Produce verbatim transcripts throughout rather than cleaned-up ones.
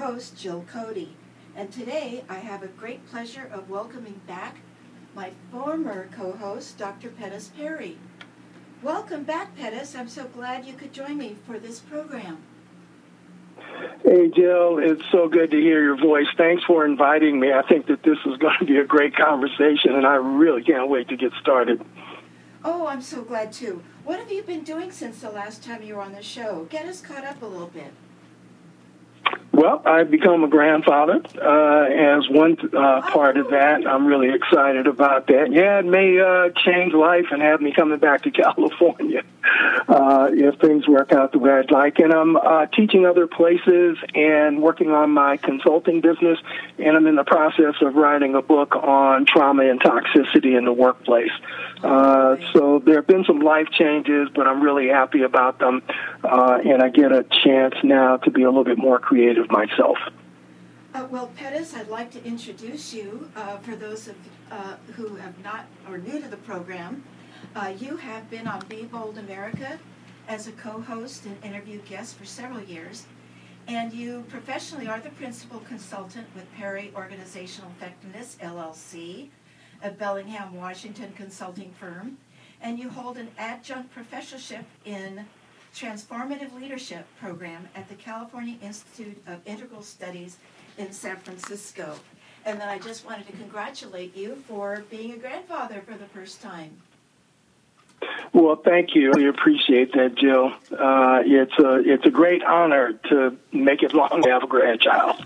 host, Jill Cody. And today I have a great pleasure of welcoming back my former co-host, Doctor Pettis Perry. Welcome back, Pettis. I'm so glad you could join me for this program. Hey, Jill, it's so good to hear your voice. Thanks for inviting me. I think that this is going to be a great conversation, and I really can't wait to get started. Oh, I'm so glad, too. What have you been doing since the last time you were on the show? Get us caught up a little bit. Well, I've become a grandfather. Uh, as one uh, part of that, I'm really excited about that. Yeah, it may uh, change life and have me coming back to California uh, if things work out the way I'd like. And I'm uh, teaching other places and working on my consulting business, and I'm in the process of writing a book on trauma and toxicity in the workplace. Uh, so there have been some life changes, but I'm really happy about them, uh, and I get a chance now to be a little bit more creative myself. Uh, well, Pettis, I'd like to introduce you uh, for those of uh, who have not or new to the program. Uh, you have been on Be Bold America as a co-host and interview guest for several years, and you professionally are the principal consultant with Perry Organizational Effectiveness, L L C, a Bellingham, Washington consulting firm, and you hold an adjunct professorship in Transformative Leadership program at the California Institute of Integral Studies in San Francisco. And then I just wanted to congratulate you for being a grandfather for the first time. Well, thank you. We appreciate that, Jill. Uh, it's a it's a great honor to make it long to have a grandchild.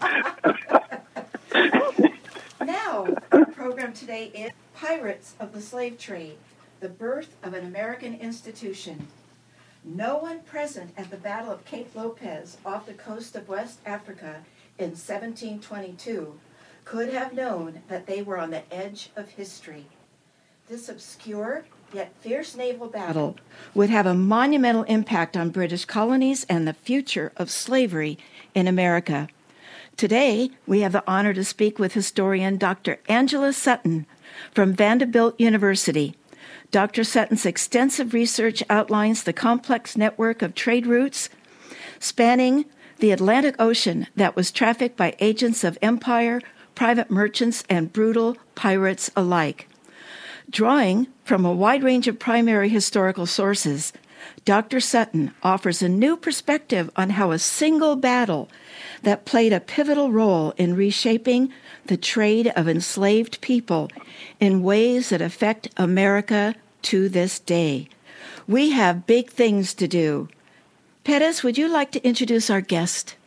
Now, our program today is Pirates of the Slave Trade, the birth of an American institution. No one present at the Battle of Cape Lopez off the coast of West Africa in seventeen twenty-two could have known that they were on the edge of history. This obscure yet fierce naval battle would have a monumental impact on British colonies and the future of slavery in America. Today, we have the honor to speak with historian Doctor Angela Sutton from Vanderbilt University. Doctor Sutton's extensive research outlines the complex network of trade routes spanning the Atlantic Ocean that was trafficked by agents of empire, private merchants, and brutal pirates alike. Drawing from a wide range of primary historical sources, Doctor Sutton offers a new perspective on how a single battle that played a pivotal role in reshaping the trade of enslaved people in ways that affect America to this day. We have big things to do. Pettis, would you like to introduce our guest?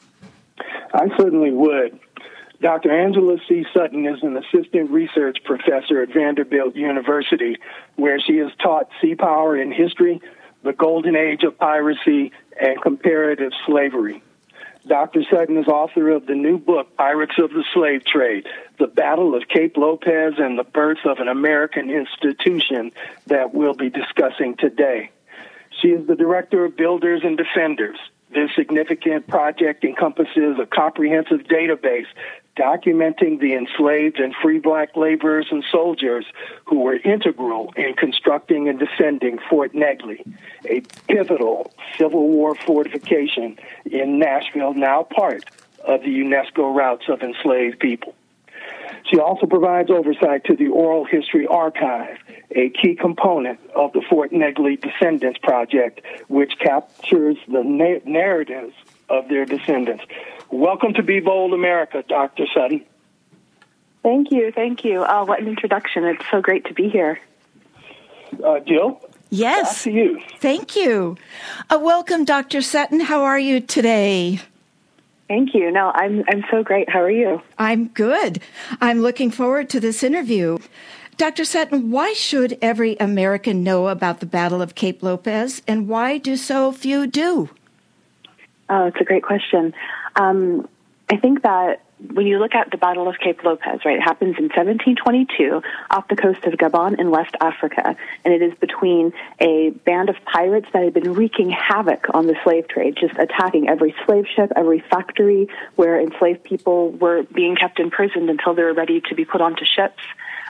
I certainly would. Doctor Angela C. Sutton is an assistant research professor at Vanderbilt University, where she has taught sea power in history, the golden age of piracy, and comparative slavery. Doctor Sutton is author of the new book, Pirates of the Slave Trade, The Battle of Cape Lopez and the Birth of an American Institution, that we'll be discussing today. She is the director of Builders and Defenders. This significant project encompasses a comprehensive database documenting the enslaved and free black laborers and soldiers who were integral in constructing and defending Fort Negley, a pivotal Civil War fortification in Nashville, now part of the UNESCO routes of enslaved people. She also provides oversight to the Oral History Archive, a key component of the Fort Negley Descendants Project, which captures the na- narratives of their descendants. Welcome to Be Bold America, Doctor Sutton. Thank you, thank you. Uh, what an introduction. It's so great to be here. Uh, Jill? Yes. Back to you. Thank you. Uh, welcome, Doctor Sutton. How are you today? Thank you. No, I'm I'm so great. How are you? I'm good. I'm looking forward to this interview. Doctor Sutton, why should every American know about the Battle of Cape Lopez, and why do so few do? Oh, it's a great question. Um, I think that when you look at the Battle of Cape Lopez, right, it happens in seventeen twenty-two off the coast of Gabon in West Africa, and it is between a band of pirates that had been wreaking havoc on the slave trade, just attacking every slave ship, every factory where enslaved people were being kept imprisoned until they were ready to be put onto ships.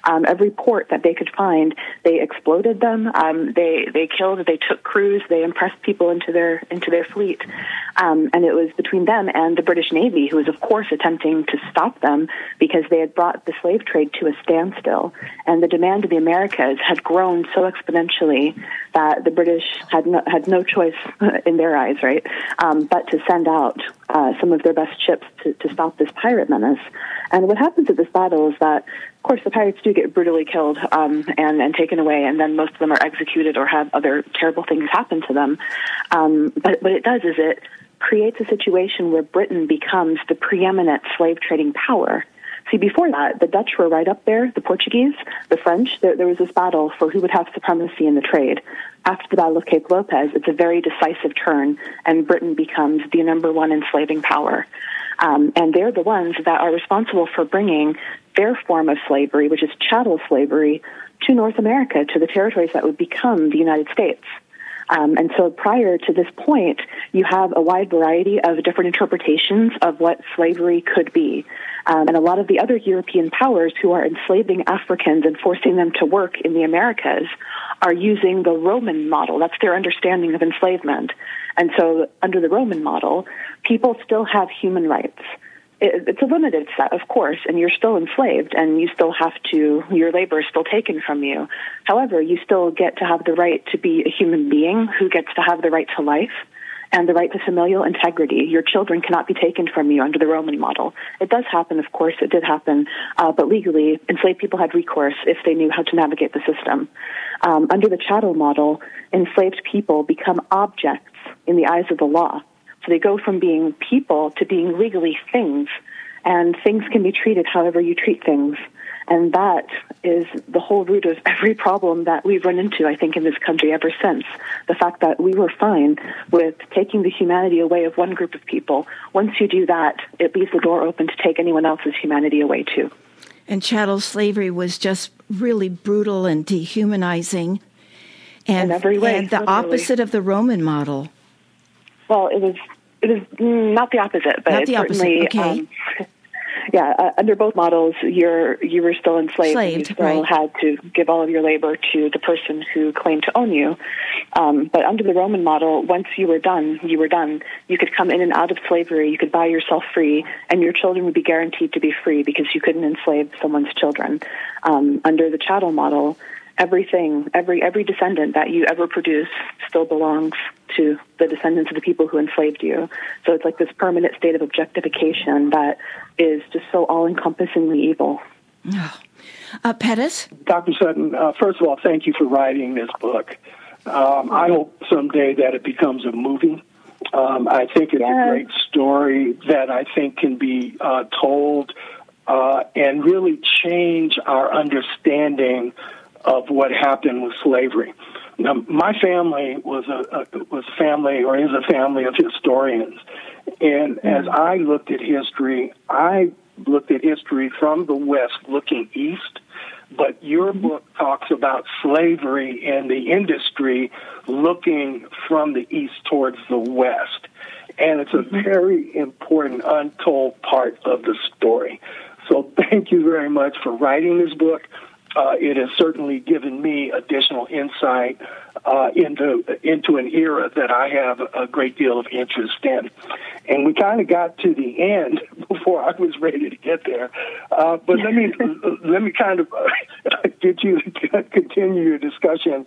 Um, every port that they could find, they exploded them. Um, they they killed. They took crews. They impressed people into their into their fleet. Um, and it was between them and the British Navy, who was, of course, attempting to stop them because they had brought the slave trade to a standstill. And the demand of the Americas had grown so exponentially that the British had no, had no choice in their eyes, right, um, but to send out uh, some of their best ships to, to stop this pirate menace. And what happens at this battle is that, of course, the pirates do get brutally killed um, and, and taken away, and then most of them are executed or have other terrible things happen to them. Um, but what it does is it creates a situation where Britain becomes the preeminent slave trading power. See, before that, the Dutch were right up there, the Portuguese, the French. There, there was this battle for who would have supremacy in the trade. After the Battle of Cape Lopez, it's a very decisive turn, and Britain becomes the number one enslaving power. Um, and they're the ones that are responsible for bringing their form of slavery, which is chattel slavery, to North America, to the territories that would become the United States. Um, and so prior to this point, you have a wide variety of different interpretations of what slavery could be. Um, and a lot of the other European powers who are enslaving Africans and forcing them to work in the Americas are using the Roman model. That's their understanding of enslavement. And so under the Roman model, people still have human rights. It's a limited set, of course, and you're still enslaved, and you still have to, your labor is still taken from you. However, you still get to have the right to be a human being who gets to have the right to life and the right to familial integrity. Your children cannot be taken from you under the Roman model. It does happen, of course, it did happen, uh, but legally, enslaved people had recourse if they knew how to navigate the system. Um, under the chattel model, enslaved people become objects in the eyes of the law. So they go from being people to being legally things, and things can be treated however you treat things. And that is the whole root of every problem that we've run into, I think, in this country ever since. The fact that we were fine with taking the humanity away of one group of people. Once you do that, it leaves the door open to take anyone else's humanity away, too. And chattel slavery was just really brutal and dehumanizing. And, in every way. And the literally. opposite of the Roman model. Well, it was it was not the opposite, but not the certainly, opposite. Okay. Um, yeah, uh, under both models, you're you were still enslaved. Slaved, and you still right. had to give all of your labor to the person who claimed to own you. Um, but under the Roman model, once you were done, you were done. You could come in and out of slavery. You could buy yourself free, and your children would be guaranteed to be free because you couldn't enslave someone's children. Um, under the chattel model, everything, every every descendant that you ever produce still belongs to the descendants of the people who enslaved you. So it's like this permanent state of objectification that is just so all-encompassingly evil. Oh. Uh, Pettis? Doctor Sutton, uh, first of all, thank you for writing this book. Um, I hope someday that it becomes a movie. Um, I think it's yes. a great story that I think can be uh, told uh, and really change our understanding of what happened with slavery. Now, my family was a, a was a family or is a family of historians, and mm-hmm. as I looked at history, I looked at history from the West looking east, but your mm-hmm. book talks about slavery and the industry looking from the east towards the West, and it's a mm-hmm. very important untold part of the story. So thank you very much for writing this book. Uh, it has certainly given me additional insight uh, into into an era that I have a great deal of interest in. And we kind of got to the end before I was ready to get there. Uh, but let me let me kind of uh, get you to continue your discussion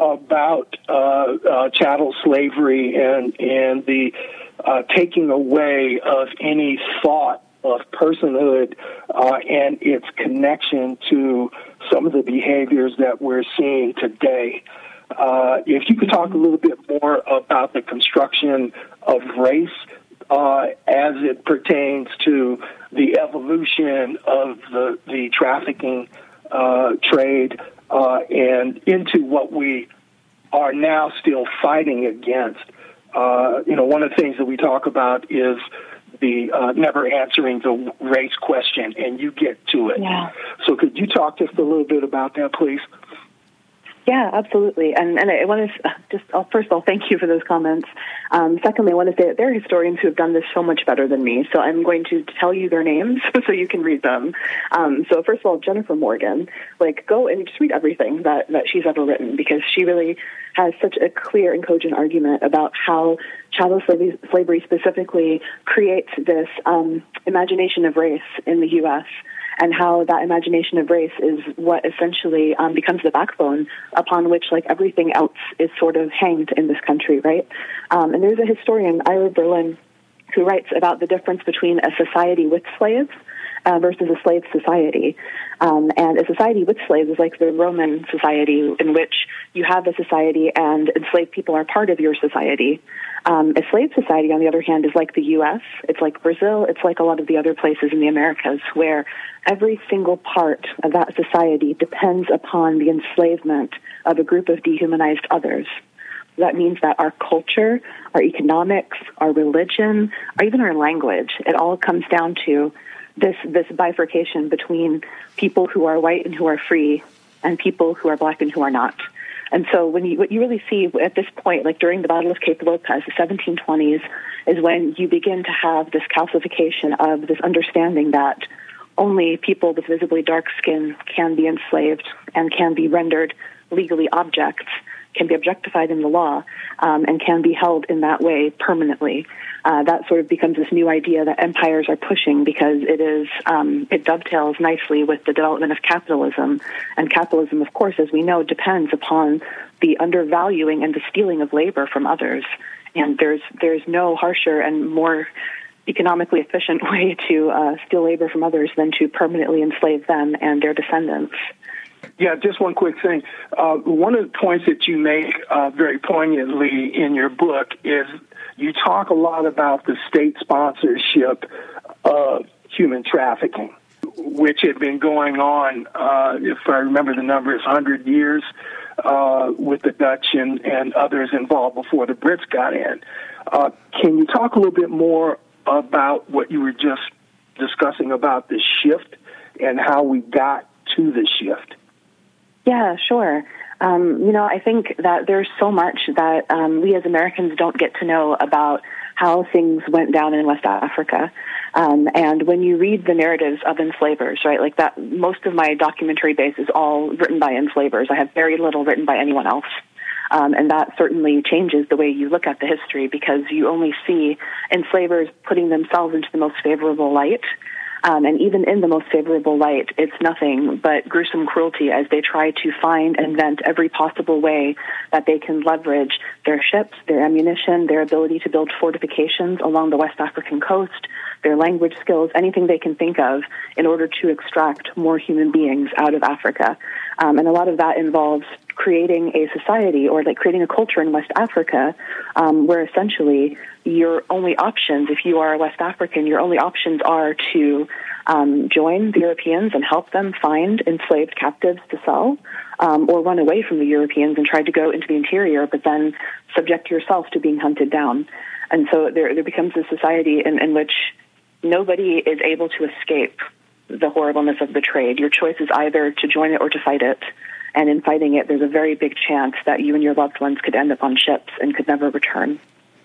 about uh, uh, chattel slavery and and the uh, taking away of any thought of personhood uh, and its connection to some of the behaviors that we're seeing today. Uh, if you could talk a little bit more about the construction of race uh, as it pertains to the evolution of the, the trafficking uh, trade uh, and into what we are now still fighting against. Uh, you know, one of the things that we talk about is the uh, never answering the race question, and you get to it. Yeah. So could you talk just a little bit about that, please? Yeah, absolutely. And and I want to just, I'll, first of all, thank you for those comments. Um, secondly, I want to say that there are historians who have done this so much better than me, so I'm going to tell you their names so you can read them. Um, so first of all, Jennifer Morgan, like go and just read everything that, that she's ever written, because she really has such a clear and cogent argument about how chattel slavery, slavery specifically creates this um, imagination of race in the U S, and how that imagination of race is what essentially um, becomes the backbone upon which, like, everything else is sort of hanged in this country, right? Um, and there's a historian, Ira Berlin, who writes about the difference between a society with slaves uh, versus a slave society. Um, and a society with slaves is like the Roman society, in which you have a society and enslaved people are part of your society. Um, a slave society, on the other hand, is like the U S, it's like Brazil, it's like a lot of the other places in the Americas, where every single part of that society depends upon the enslavement of a group of dehumanized others. That means that our culture, our economics, our religion, or even our language, it all comes down to this, this bifurcation between people who are white and who are free and people who are black and who are not. And so when you, what you really see at this point, like during the Battle of Cape Lopez, the seventeen twenties, is when you begin to have this calcification of this understanding that only people with visibly dark skin can be enslaved and can be rendered legally objects, can be objectified in the law, um, and can be held in that way permanently. Uh, that sort of becomes this new idea that empires are pushing, because it is um, it dovetails nicely with the development of capitalism. And capitalism, of course, as we know, depends upon the undervaluing and the stealing of labor from others. And there's there's no harsher and more economically efficient way to uh, steal labor from others than to permanently enslave them and their descendants. Yeah, just one quick thing. Uh, one of the points that you make uh, very poignantly in your book is you talk a lot about the state sponsorship of human trafficking, which had been going on, uh, if I remember the numbers, one hundred years uh, with the Dutch and, and others involved before the Brits got in. Uh, can you talk a little bit more about what you were just discussing about the shift and how we got to the shift? Yeah, sure. Um, you know, I think that there's so much that um, we as Americans don't get to know about how things went down in West Africa. Um, and when you read the narratives of enslavers, right, like that, most of my documentary base is all written by enslavers. I have very little written by anyone else. Um, and that certainly changes the way you look at the history, because you only see enslavers putting themselves into the most favorable light. Um, and even in the most favorable light, it's nothing but gruesome cruelty as they try to find and invent every possible way that they can leverage their ships, their ammunition, their ability to build fortifications along the West African coast, their language skills, anything they can think of in order to extract more human beings out of Africa. Um, and a lot of that involves creating a society, or like creating a culture in West Africa um, where essentially your only options, if you are West African, your only options are to um, join the Europeans and help them find enslaved captives to sell, um, or run away from the Europeans and try to go into the interior, but then subject yourself to being hunted down. And so there, there becomes a society in, in which nobody is able to escape the horribleness of the trade. Your choice is either to join it or to fight it. And in fighting it, there's a very big chance that you and your loved ones could end up on ships and could never return.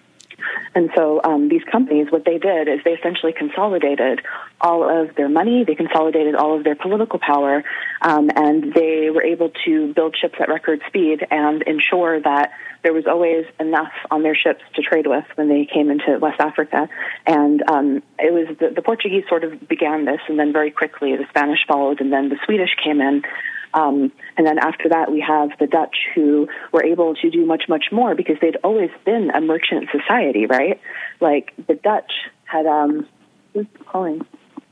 And so um, these companies, what they did is they essentially consolidated all of their money, they consolidated all of their political power, um, and they were able to build ships at record speed and ensure that there was always enough on their ships to trade with when they came into West Africa. And um, it was the, the Portuguese sort of began this, and then very quickly the Spanish followed, and then the Swedish came in. Um, and then after that, we have the Dutch, who were able to do much, much more because they'd always been a merchant society, right? Like the Dutch had, um, who's calling?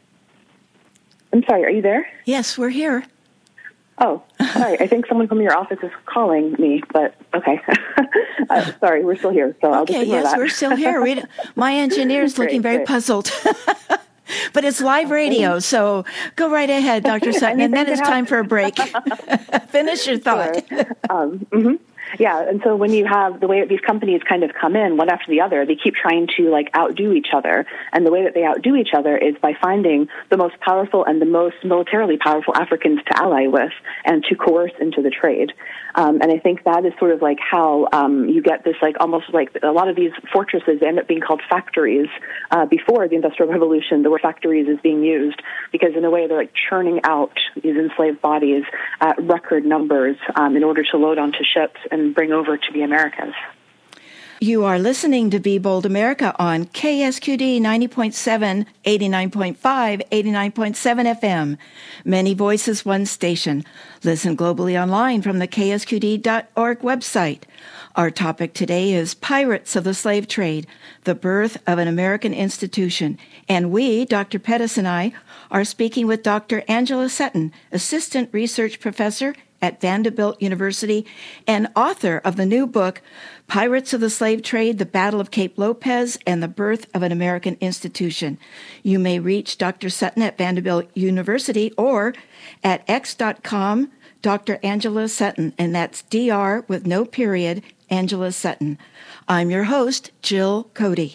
I'm sorry, are you there? Yes, we're here. Oh, sorry. I think someone from your office is calling me, but okay. uh, sorry, we're still here, so I'll okay, just ignore yes, that. we're still here. We, my engineer is looking great, very great. puzzled. But it's live radio, so go right ahead, Doctor Sutton, and then it's time for a break. Finish your thought. Sure. Um, mm-hmm. Yeah, and so when you have the way that these companies kind of come in one after the other, they keep trying to like outdo each other. And the way that they outdo each other is by finding the most powerful and the most militarily powerful Africans to ally with and to coerce into the trade. Um, and I think that is sort of like how um, you get this, like almost like a lot of these fortresses end up being called factories. Uh, before the Industrial Revolution, the word factories is being used because in a way they're like churning out these enslaved bodies at record numbers um, in order to load onto ships and bring over to the Americas. You are listening to Be Bold America on K S Q D ninety point seven, eighty-nine point five, eighty-nine point seven F M. Many voices, one station. Listen globally online from the K S Q D dot org website. Our topic today is Pirates of the Slave Trade, the Birth of an American Institution. And we, Doctor Pettis and I, are speaking with Doctor Angela Sutton, Assistant Research Professor at Vanderbilt University and author of the new book, Pirates of the Slave Trade, The Battle of Cape Lopez, and the Birth of an American Institution. You may reach Doctor Sutton at Vanderbilt University or at x dot com, Doctor Angela Sutton, and that's D R with no period, Angela Sutton. I'm your host, Jill Cody.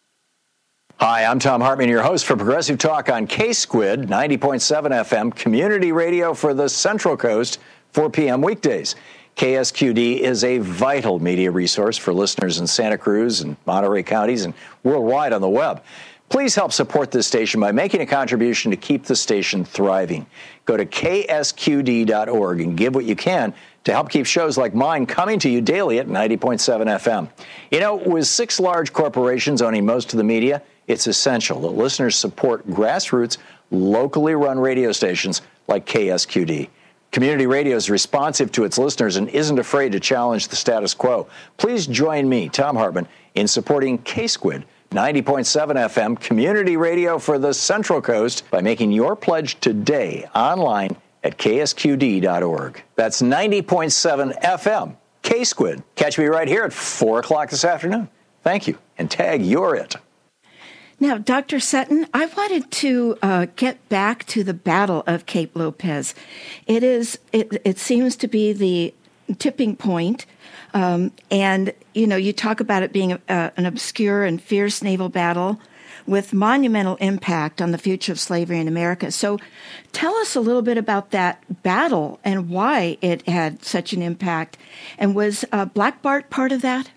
Hi, I'm Tom Hartman, your host for Progressive Talk on K-Squid, ninety point seven F M, community radio for the Central Coast, four p.m. weekdays. K S Q D is a vital media resource for listeners in Santa Cruz and Monterey counties and worldwide on the web. Please help support this station by making a contribution to keep the station thriving. Go to K S Q D dot org and give what you can to help keep shows like mine coming to you daily at ninety point seven F M. You know, with six large corporations owning most of the media, it's essential that listeners support grassroots, locally run radio stations like K S Q D. Community radio is responsive to its listeners and isn't afraid to challenge the status quo. Please join me, Tom Hartman, in supporting K-Squid, ninety point seven F M, community radio for the Central Coast, by making your pledge today online at K S Q D dot org. That's ninety point seven F M, K-Squid. Catch me right here at four o'clock this afternoon. Thank you, and tag You're It. Now, Doctor Sutton, I wanted to uh, get back to the Battle of Cape Lopez. It is, it, it seems to be the tipping point, um, and, you know, you talk about it being a, uh, an obscure and fierce naval battle with monumental impact on the future of slavery in America. So tell us a little bit about that battle and why it had such an impact. And was uh, Black Bart part of that?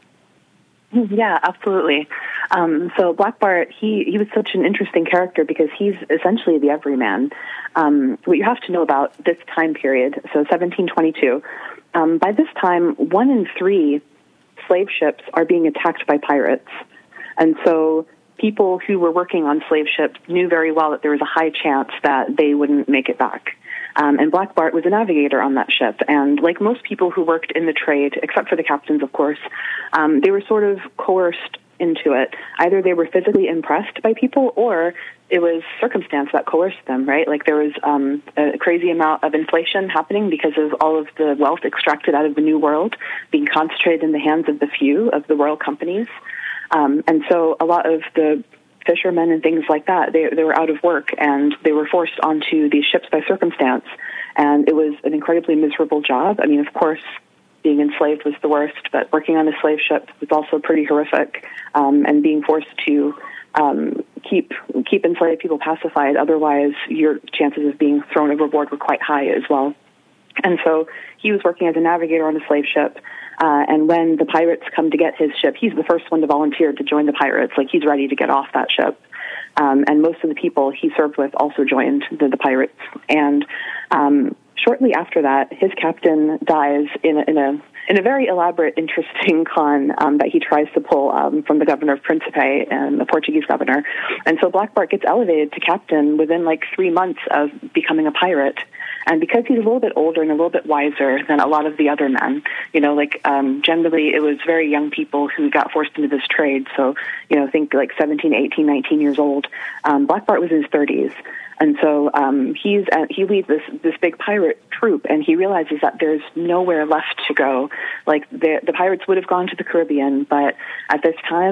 Yeah, absolutely. Um, so Black Bart, he, he was such an interesting character because he's essentially the everyman. Um, what you have to know about this time period, so seventeen twenty-two, um, by this time, one in three slave ships are being attacked by pirates. And so people who were working on slave ships knew very well that there was a high chance that they wouldn't make it back. Um, and Black Bart was a navigator on that ship. And like most people who worked in the trade, except for the captains, of course, um, they were sort of coerced into it. Either they were physically impressed by people or it was circumstance that coerced them, right? Like there was um, a crazy amount of inflation happening because of all of the wealth extracted out of the New World being concentrated in the hands of the few of the royal companies. Um, and so a lot of the fishermen and things like that, they, they were out of work and they were forced onto these ships by circumstance. And it was an incredibly miserable job. I mean, of course, being enslaved was the worst, but working on a slave ship was also pretty horrific. Um, and being forced to um, keep keep enslaved people pacified, otherwise your chances of being thrown overboard were quite high as well. And so he was working as a navigator on a slave ship. Uh, and when the pirates come to get his ship, he's the first one to volunteer to join the pirates. Like, he's ready to get off that ship. Um, and most of the people he served with also joined the, the pirates. And um, shortly after that, his captain dies in a, in a in a very elaborate, interesting con um, that he tries to pull um, from the governor of Principe, and the Portuguese governor. And so Black Bart gets elevated to captain within like three months of becoming a pirate. And because he's a little bit older and a little bit wiser than a lot of the other men, you know, like um, generally it was very young people who got forced into this trade. So, you know, think like seventeen, eighteen, nineteen years old. Um, Black Bart was in his thirties. And so um, he's uh, he leads this this big pirate troop, and he realizes that there's nowhere left to go. Like the the pirates would have gone to the Caribbean, but at this time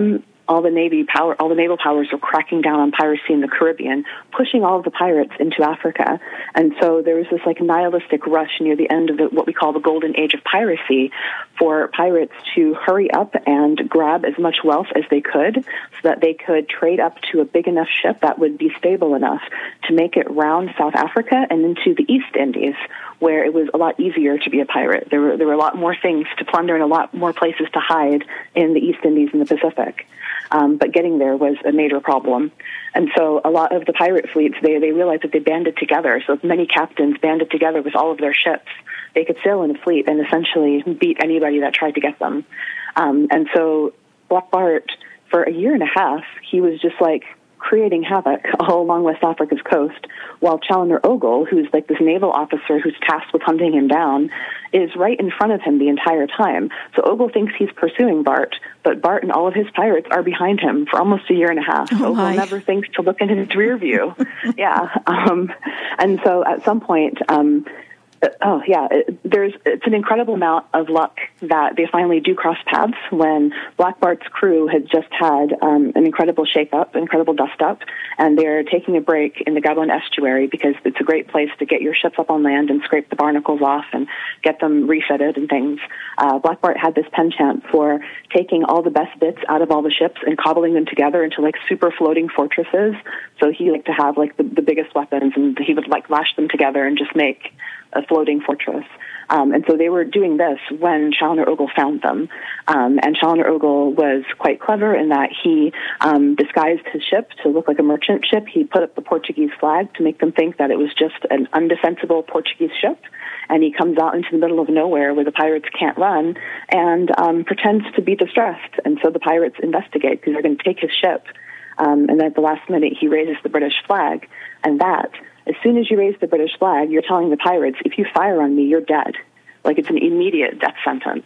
all the Navy power, all the naval powers were cracking down on piracy in the Caribbean, pushing all of the pirates into Africa. And so there was this like nihilistic rush near the end of the, what we call the golden age of piracy, for pirates to hurry up and grab as much wealth as they could so that they could trade up to a big enough ship that would be stable enough to make it round South Africa and into the East Indies, where it was a lot easier to be a pirate. There were there were a lot more things to plunder and a lot more places to hide in the East Indies and the Pacific. Um, but getting there was a major problem. And so a lot of the pirate fleets, they, they realized that they banded together. So many captains banded together with all of their ships. They could sail in a fleet and essentially beat anybody that tried to get them. Um, and so Black Bart, for a year and a half, he was just like creating havoc all along West Africa's coast, while Challoner Ogle, who's like this naval officer who's tasked with hunting him down, is right in front of him the entire time. So Ogle thinks he's pursuing Bart, but Bart and all of his pirates are behind him for almost a year and a half. Oh, Ogle never thinks to look in his rear view. yeah. Um, and so at some point, um, Oh, yeah. It, there's it's an incredible amount of luck that they finally do cross paths when Black Bart's crew had just had um, an incredible shake-up, an incredible dust-up, and they're taking a break in the Gabon estuary because it's a great place to get your ships up on land and scrape the barnacles off and get them refitted and things. Uh, Black Bart had this penchant for taking all the best bits out of all the ships and cobbling them together into, like, super floating fortresses. So he liked to have, like, the, the biggest weapons, and he would, like, lash them together and just make a floating fortress. Um, and so they were doing this when Challoner Ogle found them. Um, and Challoner Ogle was quite clever in that he um, disguised his ship to look like a merchant ship. He put up the Portuguese flag to make them think that it was just an undefensible Portuguese ship. And he comes out into the middle of nowhere where the pirates can't run and um, pretends to be distressed. And so the pirates investigate because they're going to take his ship. Um, and then at the last minute, he raises the British flag. And that, as soon as you raise the British flag, you're telling the pirates, if you fire on me, you're dead. Like, it's an immediate death sentence.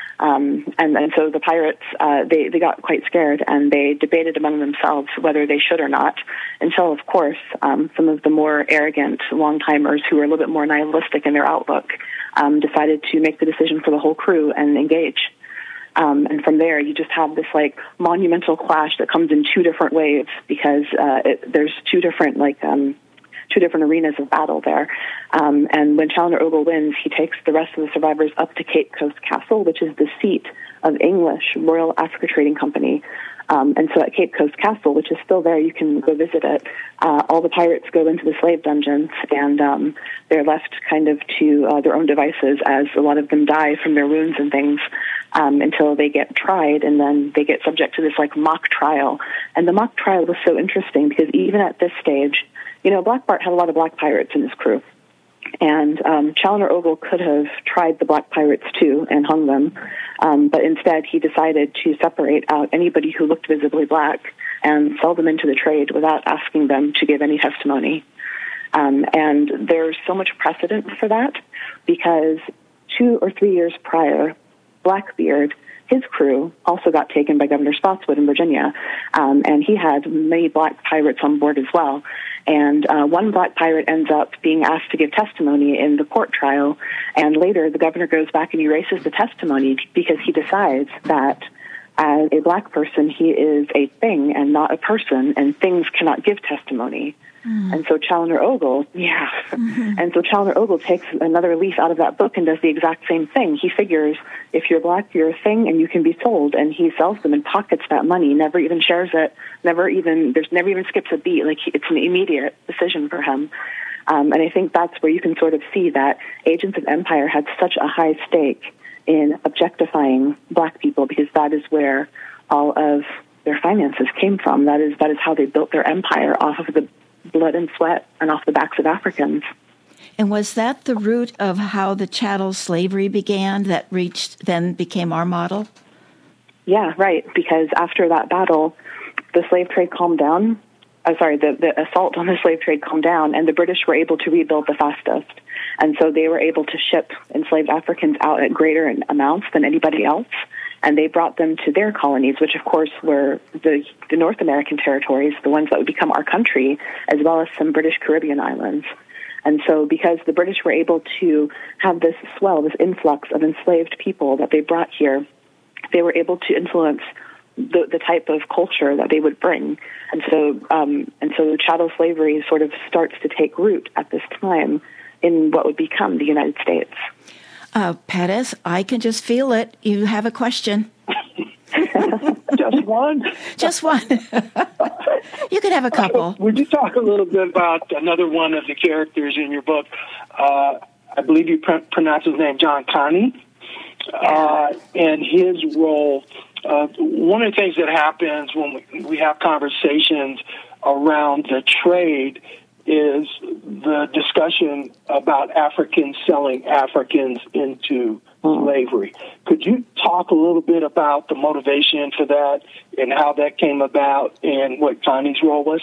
Um, and, and so the pirates, uh, they, they got quite scared, and they debated among themselves whether they should or not, until, of course, um, some of the more arrogant long-timers who were a little bit more nihilistic in their outlook um, decided to make the decision for the whole crew and engage. Um, and from there, you just have this, like, monumental clash that comes in two different waves because uh, it, there's two different, like, um, two different arenas of battle there. Um, and when Challoner Ogle wins, he takes the rest of the survivors up to Cape Coast Castle, which is the seat of English Royal Africa Trading Company. Um, and so at Cape Coast Castle, which is still there, you can go visit it, uh, all the pirates go into the slave dungeons, and um, they're left kind of to uh, their own devices, as a lot of them die from their wounds and things um, until they get tried, and then they get subject to this, like, mock trial. And the mock trial was so interesting because even at this stage, you know, Black Bart had a lot of black pirates in his crew. And um, Challoner Ogle could have tried the black pirates too and hung them, um, but instead he decided to separate out anybody who looked visibly black and sell them into the trade without asking them to give any testimony. Um, and there's so much precedent for that because two or three years prior, Blackbeard, his crew, also got taken by Governor Spotswood in Virginia, um, and he had many black pirates on board as well. And uh, one black pirate ends up being asked to give testimony in the court trial, and later the governor goes back and erases the testimony because he decides that as a black person, he is a thing and not a person, and things cannot give testimony. Mm. And so Challoner Ogle, yeah, mm-hmm. and so Challoner Ogle takes another leaf out of that book and does the exact same thing. He figures if you're black, you're a thing and you can be sold, and he sells them and pockets that money, never even shares it, never even, there's never even skips a beat. Like, it's an immediate decision for him. Um, and I think that's where you can sort of see that Agents of Empire had such a high stake in objectifying black people because that is where all of their finances came from. That is, that is how they built their empire, off of the blood and sweat and off the backs of Africans. And was that the root of how the chattel slavery began that reached, then became our model? Yeah, right, because after that battle, the slave trade calmed down. Uh, sorry, the, the assault on the slave trade calmed down, and the British were able to rebuild the fastest. And so they were able to ship enslaved Africans out at greater amounts than anybody else. And they brought them to their colonies, which, of course, were the, the North American territories, the ones that would become our country, as well as some British Caribbean islands. And so because the British were able to have this swell, this influx of enslaved people that they brought here, they were able to influence the, the type of culture that they would bring. And so, um, and so chattel slavery sort of starts to take root at this time in what would become the United States. Uh, Pettis, I can just feel it. You have a question. Just one? Just one. You can have a couple. Would you talk a little bit about another one of the characters in your book? Uh, I believe you pr- pronounce his name John Connie, uh, and his role. Uh, one of the things that happens when we, we have conversations around the trade is the discussion about Africans selling Africans into slavery. Could you talk a little bit about the motivation for that and how that came about and what Connie's role was?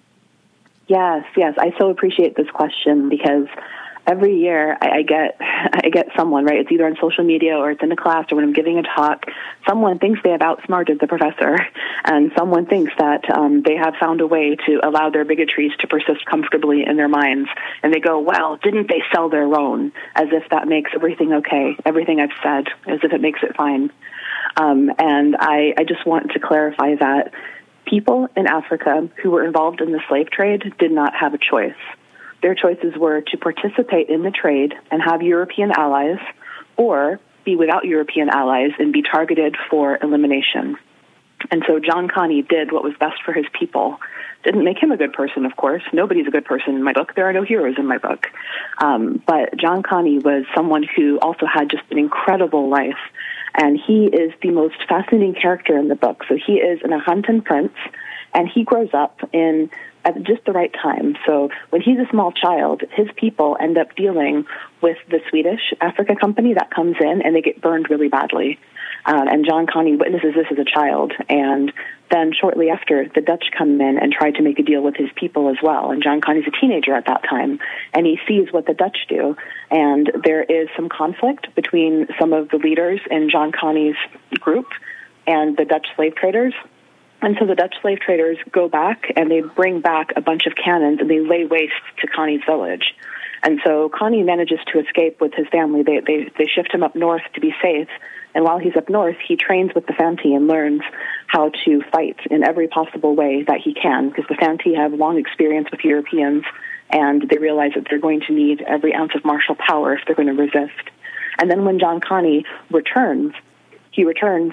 Yes, yes. I so appreciate this question because every year I, I get I get someone, right? It's either on social media or it's in a class or when I'm giving a talk. Someone thinks they have outsmarted the professor, and someone thinks that um, they have found a way to allow their bigotries to persist comfortably in their minds. And they go, well, didn't they sell their own? As if that makes everything okay, everything I've said, as if it makes it fine. Um, and I, I just want to clarify that people in Africa who were involved in the slave trade did not have a choice. Their choices were to participate in the trade and have European allies, or be without European allies and be targeted for elimination. And so John Connie did what was best for his people. Didn't make him a good person, of course. Nobody's a good person in my book. There are no heroes in my book. Um, but John Connie was someone who also had just an incredible life. And he is the most fascinating character in the book. So he is an Ahantan prince, and he grows up in at just the right time. So when he's a small child, his people end up dealing with the Swedish Africa Company that comes in, and they get burned really badly. Uh, and John Connie witnesses this as a child. And then shortly after, the Dutch come in and try to make a deal with his people as well. And John Connie's a teenager at that time, and he sees what the Dutch do. And there is some conflict between some of the leaders in John Connie's group and the Dutch slave traders. And so the Dutch slave traders go back and they bring back a bunch of cannons and they lay waste to Connie's village. And so Connie manages to escape with his family. They, they, they shift him up north to be safe. And while he's up north, he trains with the Fanti and learns how to fight in every possible way that he can, because the Fanti have long experience with Europeans, and they realize that they're going to need every ounce of martial power if they're going to resist. And then when John Connie returns, he returns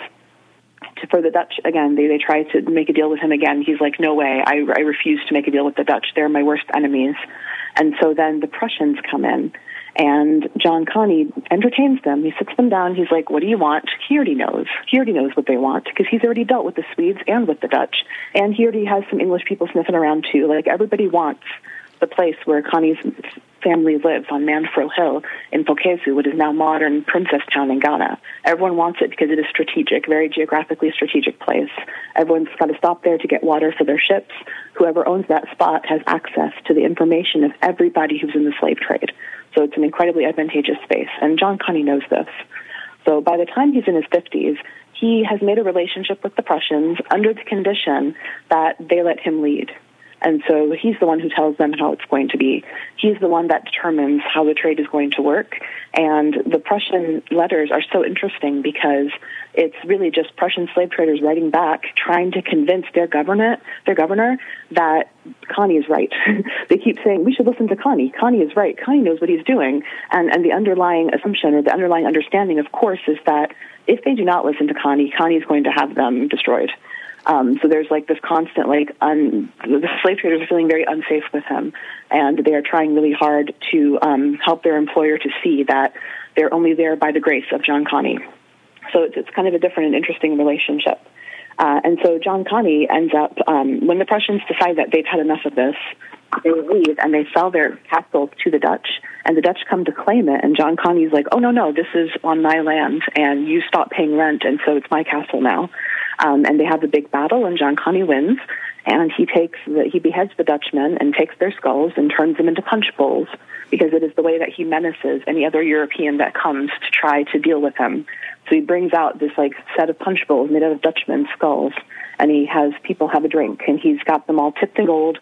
to, for the Dutch again. They, they try to make a deal with him again. He's like, no way, I, I refuse to make a deal with the Dutch. They're my worst enemies. And so then the Prussians come in, and John Connie entertains them. He sits them down. He's like, what do you want? He already knows. He already knows what they want because he's already dealt with the Swedes and with the Dutch. And he already has some English people sniffing around too. Like, everybody wants the place where Connie's family lives on Manfro Hill in Pokezu, what is now modern Princess Town in Ghana. Everyone wants it because it is strategic, very geographically strategic place. Everyone's got to stop there to get water for their ships. Whoever owns that spot has access to the information of everybody who's in the slave trade. So it's an incredibly advantageous space, and John Connie knows this. So by the time he's in his fifties, he has made a relationship with the Prussians under the condition that they let him lead. And so he's the one who tells them how it's going to be. He's the one that determines how the trade is going to work. And the Prussian letters are so interesting because it's really just Prussian slave traders writing back, trying to convince their government, their governor that Connie is right. They keep saying, we should listen to Connie. Connie is right. Connie knows what he's doing. And, and the underlying assumption or the underlying understanding, of course, is that if they do not listen to Connie, Connie is going to have them destroyed. Um, so there's like this constant, like, un, the slave traders are feeling very unsafe with him, and they are trying really hard to um, help their employer to see that they're only there by the grace of John Connie. So it's, it's kind of a different and interesting relationship. Uh, and so John Connie ends up, um, when the Prussians decide that they've had enough of this, they leave and they sell their castle to the Dutch, and the Dutch come to claim it, and John Connie's like, oh, no, no, this is on my land, and you stop paying rent, and so it's my castle now. Um, and they have a big battle, and John Connie wins, and he takes the, he beheads the Dutchmen and takes their skulls and turns them into punch bowls, because it is the way that he menaces any other European that comes to try to deal with him. So he brings out this like set of punch bowls made out of Dutchmen's skulls, and he has people have a drink, and he's got them all tipped in gold.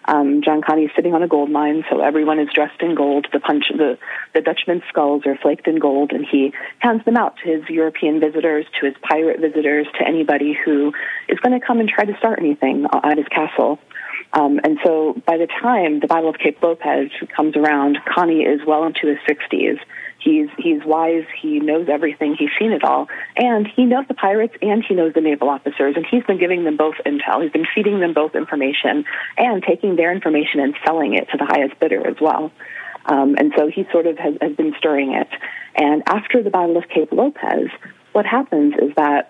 Um, John Connie is sitting on a gold mine, so everyone is dressed in gold. The punch, the, the Dutchmen's skulls are flaked in gold, and he hands them out to his European visitors, to his pirate visitors, to anybody who is going to come and try to start anything at his castle. Um, and so by the time the Battle of Cape Lopez comes around, Connie is well into his sixties. He's he's wise, he knows everything, he's seen it all, and he knows the pirates and he knows the naval officers, and he's been giving them both intel. He's been feeding them both information and taking their information and selling it to the highest bidder as well. Um, and so he sort of has, has been stirring it. And after the Battle of Cape Lopez, what happens is that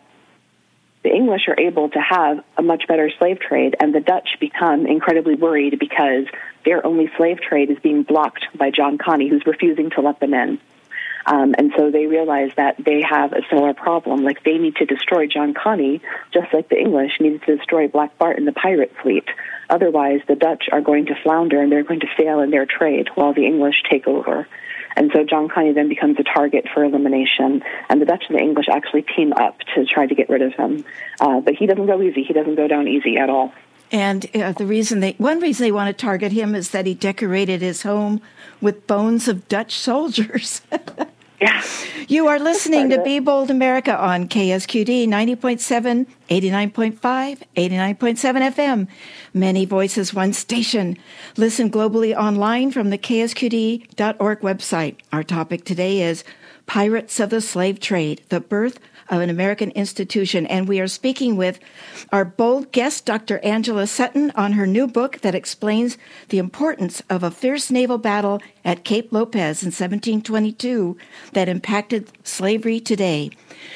the English are able to have a much better slave trade, and the Dutch become incredibly worried because their only slave trade is being blocked by John Connie, who's refusing to let them in. Um, and so they realize that they have a similar problem. Like, they need to destroy John Connie, just like the English needed to destroy Black Bart and the pirate fleet. Otherwise, the Dutch are going to flounder and they're going to fail in their trade while the English take over. And so John Connie then becomes a target for elimination, and the Dutch and the English actually team up to try to get rid of him. Uh, but he doesn't go easy. He doesn't go down easy at all. And uh, the reason they, one reason they want to target him is that he decorated his home with bones of Dutch soldiers. Yeah. You are listening to Be Bold America on K S Q D ninety point seven, eighty-nine point five, eighty-nine point seven F M. Many voices, one station. Listen globally online from the K S Q D dot org website. Our topic today is Pirates of the Slave Trade, the birth of an American institution. And we are speaking with our bold guest, Doctor Angela Sutton, on her new book that explains the importance of a fierce naval battle at Cape Lopez in seventeen twenty-two that impacted slavery today.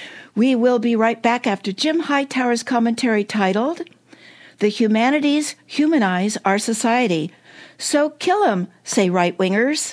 We will be right back after Jim Hightower's commentary titled, The Humanities Humanize Our Society. So kill 'em, say right-wingers.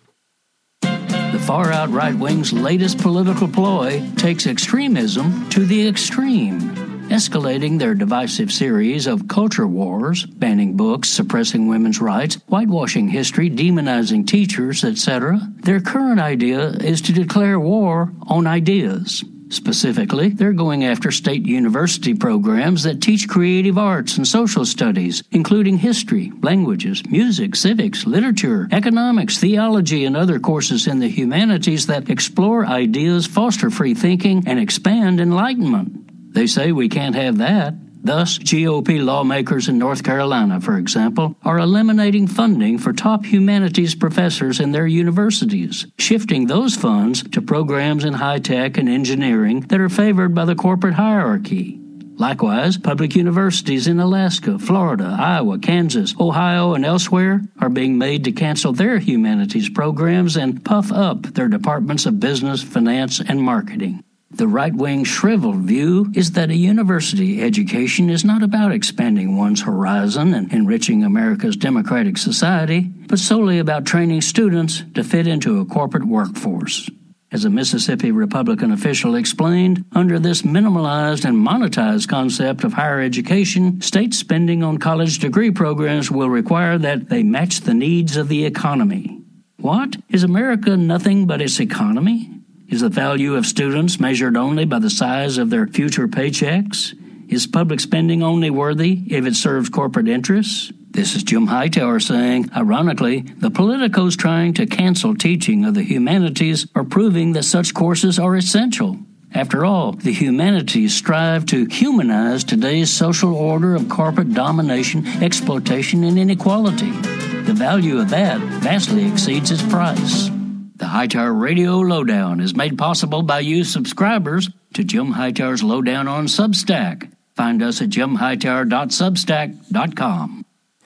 The far-out right wing's latest political ploy takes extremism to the extreme, escalating their divisive series of culture wars, banning books, suppressing women's rights, whitewashing history, demonizing teachers, et cetera. Their current idea is to declare war on ideas. Specifically, they're going after state university programs that teach creative arts and social studies, including history, languages, music, civics, literature, economics, theology, and other courses in the humanities that explore ideas, foster free thinking, and expand enlightenment. They say we can't have that. Thus, G O P lawmakers in North Carolina, for example, are eliminating funding for top humanities professors in their universities, shifting those funds to programs in high-tech and engineering that are favored by the corporate hierarchy. Likewise, public universities in Alaska, Florida, Iowa, Kansas, Ohio, and elsewhere are being made to cancel their humanities programs and puff up their departments of business, finance, and marketing. The right-wing shriveled view is that a university education is not about expanding one's horizon and enriching America's democratic society, but solely about training students to fit into a corporate workforce. As a Mississippi Republican official explained, under this minimalized and monetized concept of higher education, state spending on college degree programs will require that they match the needs of the economy. What? Is America nothing but its economy? Is the value of students measured only by the size of their future paychecks? Is public spending only worthy if it serves corporate interests? This is Jim Hightower saying, ironically, the politicos trying to cancel teaching of the humanities are proving that such courses are essential. After all, the humanities strive to humanize today's social order of corporate domination, exploitation, and inequality. The value of that vastly exceeds its price. The Hightower Radio Lowdown is made possible by you subscribers to Jim Hightower's Lowdown on Substack. Find us at jim hightower dot substack dot com.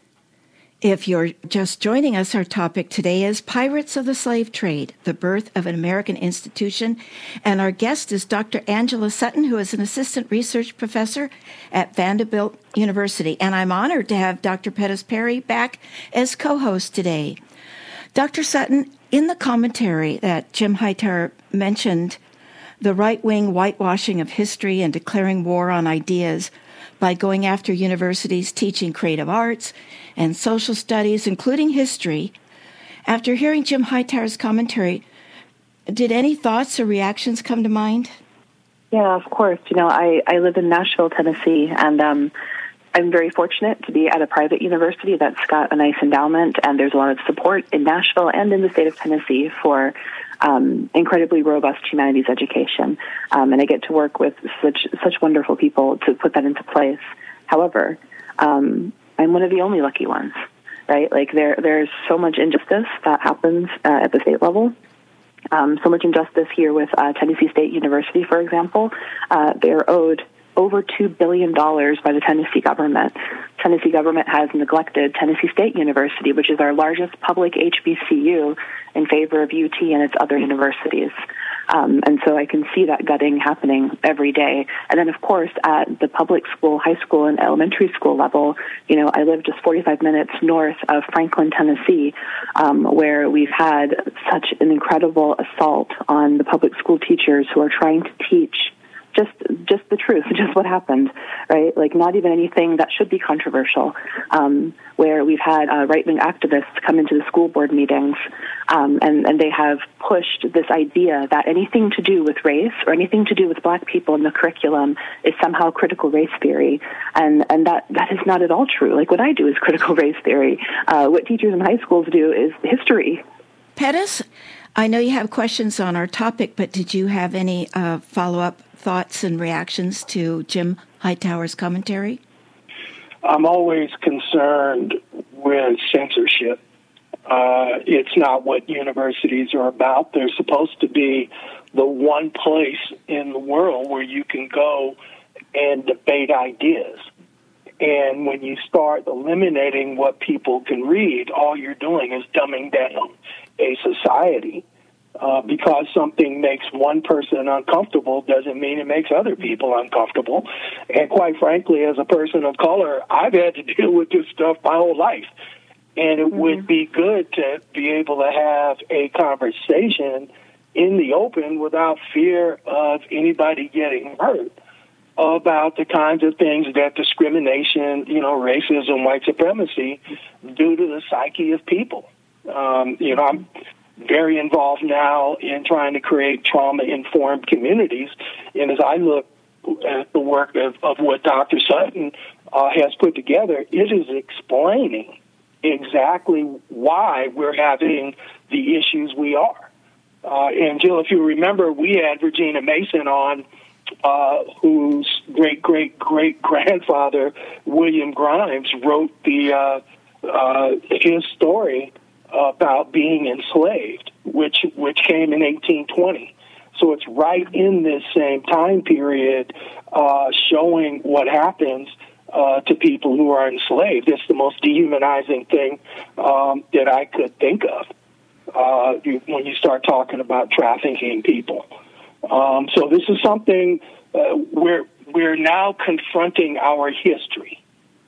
If you're just joining us, our topic today is Pirates of the Slave Trade, the birth of an American institution. And our guest is Doctor Angela Sutton, who is an assistant research professor at Vanderbilt University. And I'm honored to have Doctor Pettis Perry back as co-host today. Doctor Sutton, in the commentary that Jim Hightower mentioned, the right-wing whitewashing of history and declaring war on ideas by going after universities teaching creative arts and social studies, including history. After hearing Jim Hightower's commentary, did any thoughts or reactions come to mind? Yeah, of course. You know, I, I live in Nashville, Tennessee, and um, I'm very fortunate to be at a private university that's got a nice endowment, and there's a lot of support in Nashville and in the state of Tennessee for um, incredibly robust humanities education. Um, and I get to work with such such wonderful people to put that into place. However, um, I'm one of the only lucky ones, right? Like there, there's so much injustice that happens uh, at the state level. Um, so much injustice here with uh, Tennessee State University, for example. Uh, they're owed over two billion dollars by the Tennessee government. Tennessee government has neglected Tennessee State University, which is our largest public H B C U, in favor of U T and its other universities. Um, and so I can see that gutting happening every day. And then, of course, at the public school, high school, and elementary school level, you know, I live just forty-five minutes north of Franklin, Tennessee, um, where we've had such an incredible assault on the public school teachers who are trying to teach just just the truth, just what happened, right? Like not even anything that should be controversial, um, where we've had uh, right-wing activists come into the school board meetings, um, and, and they have pushed this idea that anything to do with race or anything to do with black people in the curriculum is somehow critical race theory, and, and that, that is not at all true. Like what I do is critical race theory. Uh, what teachers in high schools do is history. Pettis, I know you have questions on our topic, but did you have any uh, follow-up thoughts and reactions to Jim Hightower's commentary? I'm always concerned with censorship. Uh, it's not what universities are about. They're supposed to be the one place in the world where you can go and debate ideas. And when you start eliminating what people can read, all you're doing is dumbing down a society. Uh, because something makes one person uncomfortable doesn't mean it makes other people uncomfortable. And quite frankly, as a person of color, I've had to deal with this stuff my whole life. And it mm-hmm. would be good to be able to have a conversation in the open without fear of anybody getting hurt about the kinds of things that discrimination, you know, racism, white supremacy do to the psyche of people. Um, you know, I'm very involved now in trying to create trauma-informed communities. And as I look at the work of, of what Doctor Sutton uh, has put together, it is explaining exactly why we're having the issues we are. Uh, and Jill, if you remember, we had Regina Mason on, uh, whose great-great-great-grandfather, William Grimes, wrote the uh, uh, his story about being enslaved, which which came in eighteen twenty. So it's right in this same time period, uh, showing what happens uh, to people who are enslaved. It's the most dehumanizing thing um, that I could think of uh, you, when you start talking about trafficking people. Um, so this is something uh, where we're now confronting our history.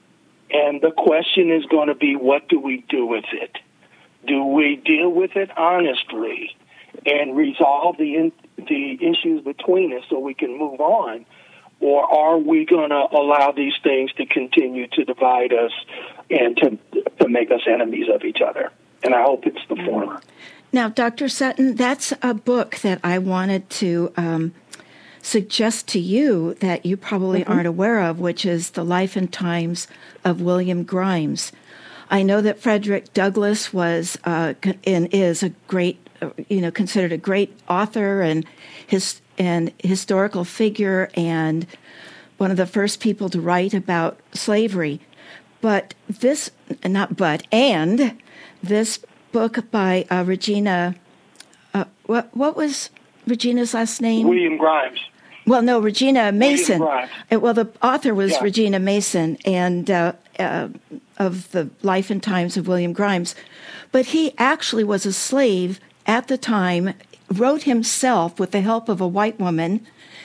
And the question is going to be, what do we do with it? Do we deal with it honestly and resolve the in, the issues between us so we can move on? Or are we going to allow these things to continue to divide us and to, to make us enemies of each other? And I hope it's the former. Now, Doctor Sutton, that's a book that I wanted to um, suggest to you that you probably mm-hmm. aren't aware of, which is The Life and Times of William Grimes. I know that Frederick Douglass was uh, and is a great, you know, considered a great author and his and historical figure and one of the first people to write about slavery. But this, not but, and this book by uh, Regina, uh, what what was Regina's last name? William Grimes. Well, no, Regina Mason. William Grimes. Well, the author was yeah. Regina Mason, and uh, uh, of the Life and Times of William Grimes. But he actually was a slave at the time, wrote himself, with the help of a white woman,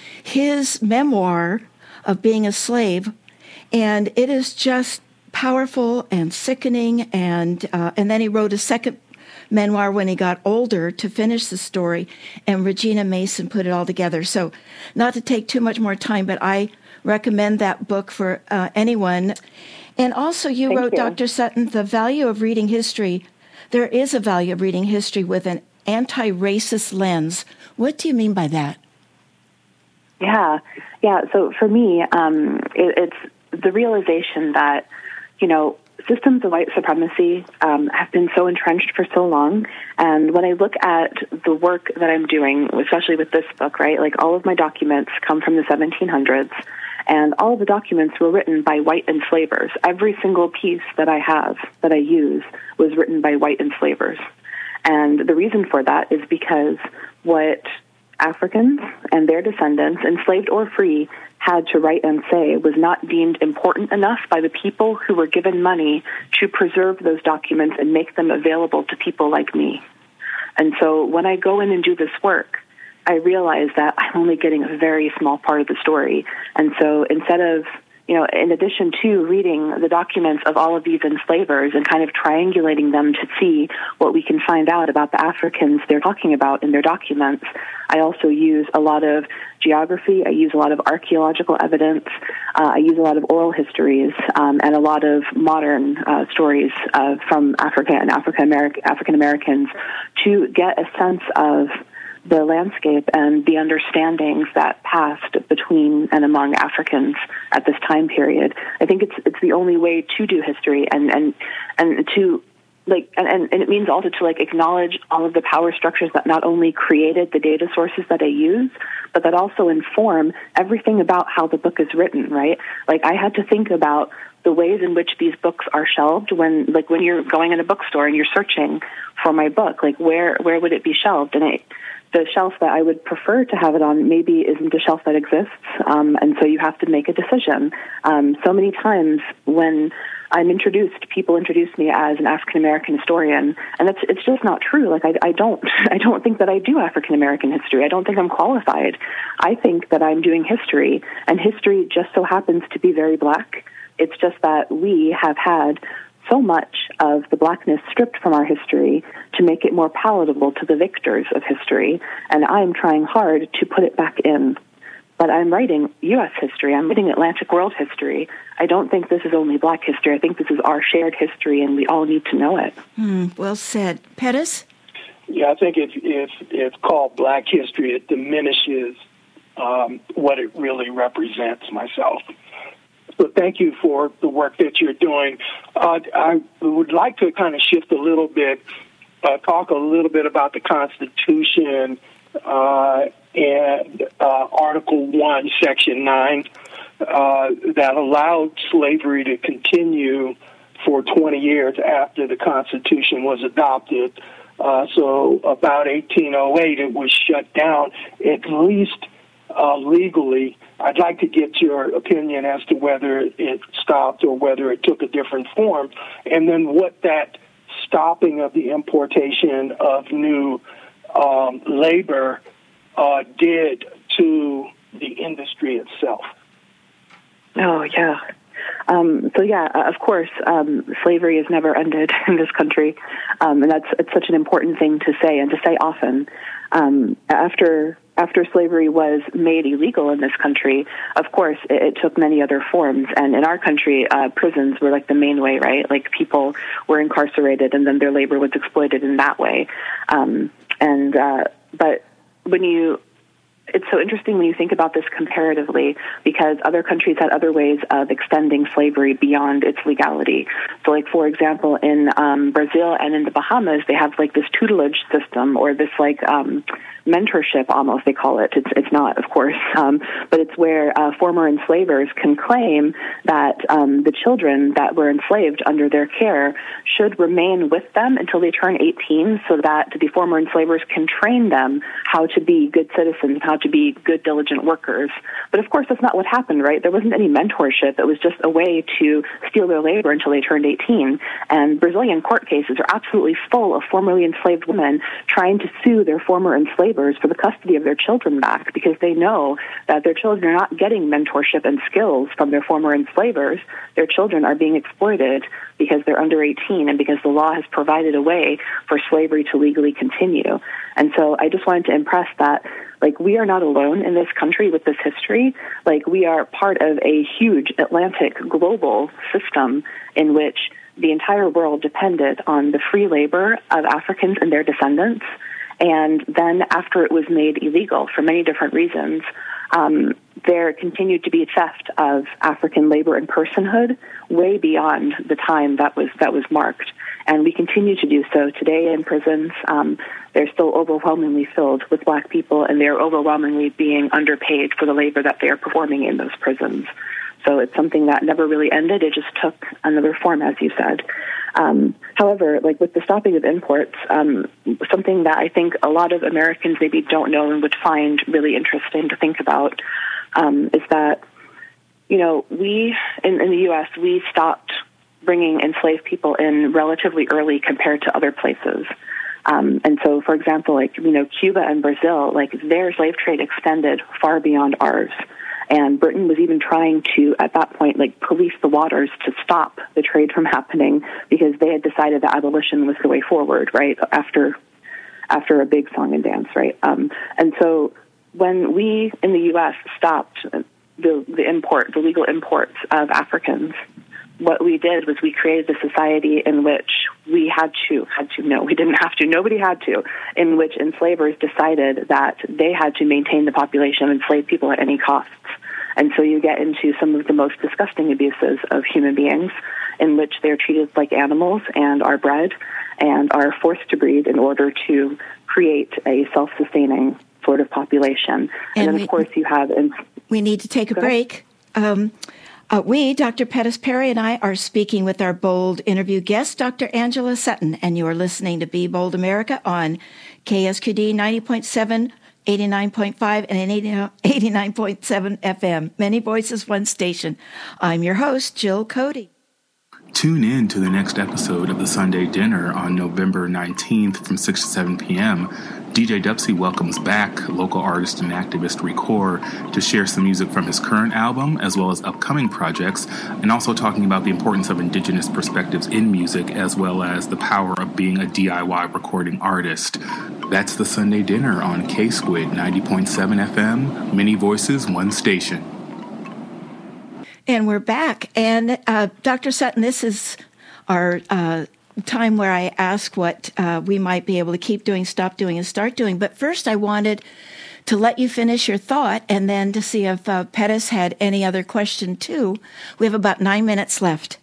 his memoir of being a slave, and it is just powerful and sickening. And uh, and then he wrote a second memoir when he got older to finish the story, and Regina Mason put it all together. So not to take too much more time, but I recommend that book for uh, anyone. And also you Thank wrote, you. Doctor Sutton, The Value of Reading History. There is a value of reading history with an anti-racist lens. What do you mean by that? Yeah, yeah. So for me, um, it, it's the realization that, you know, systems of white supremacy um, have been so entrenched for so long. And when I look at the work that I'm doing, especially with this book, right, like all of my documents come from the seventeen hundreds, and all of the documents were written by white enslavers. Every single piece that I have, that I use, was written by white enslavers. And the reason for that is because what Africans and their descendants, enslaved or free, had to write and say was not deemed important enough by the people who were given money to preserve those documents and make them available to people like me. And so when I go in and do this work, I realize that I'm only getting a very small part of the story. And so instead of, you know, in addition to reading the documents of all of these enslavers and kind of triangulating them to see what we can find out about the Africans they're talking about in their documents, I also use a lot of geography, I use a lot of archaeological evidence, uh, I use a lot of oral histories, um, and a lot of modern uh, stories uh, from Africa and Africa Ameri- African Americans to get a sense of the landscape and the understandings that passed between and among Africans at this time period. I think it's it's the only way to do history and and, and to like and, and it means also to like acknowledge all of the power structures that not only created the data sources that I use, but that also inform everything about how the book is written, right? Like I had to think about the ways in which these books are shelved when like when you're going in a bookstore and you're searching for my book, like where where would it be shelved? And it the shelf that I would prefer to have it on maybe isn't the shelf that exists, um, and so you have to make a decision. Um, so many times when I'm introduced, people introduce me as an African American historian, and it's it's just not true. Like I, I don't I don't think that I do African American history. I don't think I'm qualified. I think that I'm doing history, and history just so happens to be very black. It's just that we have had so much of the blackness stripped from our history to make it more palatable to the victors of history, and I'm trying hard to put it back in. But I'm writing U S history. I'm writing Atlantic world history. I don't think this is only black history. I think this is our shared history, and we all need to know it. Mm, well said. Pettis? Yeah, I think if, if it's called black history, it diminishes um, what it really represents myself. So thank you for the work that you're doing. Uh, I would like to kind of shift a little bit, uh, talk a little bit about the Constitution uh, and uh, Article one, Section nine, uh, that allowed slavery to continue for twenty years after the Constitution was adopted. Uh, so about eighteen oh eight, it was shut down, at least uh, legally. I'd like to get your opinion as to whether it stopped or whether it took a different form, and then what that stopping of the importation of new um, labor uh, did to the industry itself. Oh, yeah. Um, so, yeah, uh, of course, um, slavery has never ended in this country, um, and that's it's such an important thing to say and to say often. Um, after after slavery was made illegal in this country, of course, it, it took many other forms. And in our country, uh, prisons were like the main way, right? Like people were incarcerated and then their labor was exploited in that way. Um, and uh, but when you It's so interesting when you think about this comparatively, because other countries had other ways of extending slavery beyond its legality. So, like, for example, in um, Brazil and in the Bahamas, they have, like, this tutelage system or this, like, um, mentorship, almost, they call it. It's, it's not, of course, um, but it's where uh, former enslavers can claim that um, the children that were enslaved under their care should remain with them until they turn eighteen, so that the former enslavers can train them how to be good citizens, how to be good, diligent workers. But of course, that's not what happened, right? There wasn't any mentorship. It was just a way to steal their labor until they turned eighteen. And Brazilian court cases are absolutely full of formerly enslaved women trying to sue their former enslavers for the custody of their children back, because they know that their children are not getting mentorship and skills from their former enslavers. Their children are being exploited because they're under eighteen and because the law has provided a way for slavery to legally continue. And so I just wanted to impress that, like, we are not alone in this country with this history. Like, we are part of a huge Atlantic global system in which the entire world depended on the free labor of Africans and their descendants. And then after it was made illegal for many different reasons, um, there continued to be theft of African labor and personhood way beyond the time that was that was marked. And we continue to do so today in prisons. Um, they're still overwhelmingly filled with black people, and they're overwhelmingly being underpaid for the labor that they are performing in those prisons. So it's something that never really ended. It just took another form, as you said. Um, however, like with the stopping of imports, um, something that I think a lot of Americans maybe don't know and would find really interesting to think about um, is that, you know, we, in, in the U S, we stopped bringing enslaved people in relatively early compared to other places. Um, and so, for example, like, you know, Cuba and Brazil, like their slave trade extended far beyond ours. And Britain was even trying to, at that point, like police the waters to stop the trade from happening because they had decided that abolition was the way forward, right, after after a big song and dance, right? Um, and so when we in the U S stopped the, the import, the legal imports of Africans, what we did was we created a society in which we had to, had to, no, we didn't have to, nobody had to, in which enslavers decided that they had to maintain the population of enslaved people at any costs. And so you get into some of the most disgusting abuses of human beings in which they're treated like animals and are bred and are forced to breed in order to create a self-sustaining sort of population. And, and then, we, of course, you have... In- we need to take a break. Um, Uh, we, Doctor Pettis Perry and I, are speaking with our bold interview guest, Doctor Angela Sutton, and you are listening to Be Bold America on K S Q D ninety point seven, eighty-nine point five, and eighty-nine point seven F M. Many voices, one station. I'm your host, Jill Cody. Tune in to the next episode of the Sunday Dinner on November nineteenth from six to seven p.m. D J Dupsy welcomes back local artist and activist Record to share some music from his current album as well as upcoming projects, and also talking about the importance of indigenous perspectives in music as well as the power of being a D I Y recording artist. That's the Sunday Dinner on K-Squid ninety point seven F M, many voices, one station. And we're back. And uh, Doctor Sutton, this is our uh, time where I ask what uh, we might be able to keep doing, stop doing, and start doing. But first, I wanted to let you finish your thought and then to see if uh, Pettis had any other question, too. We have about nine minutes left.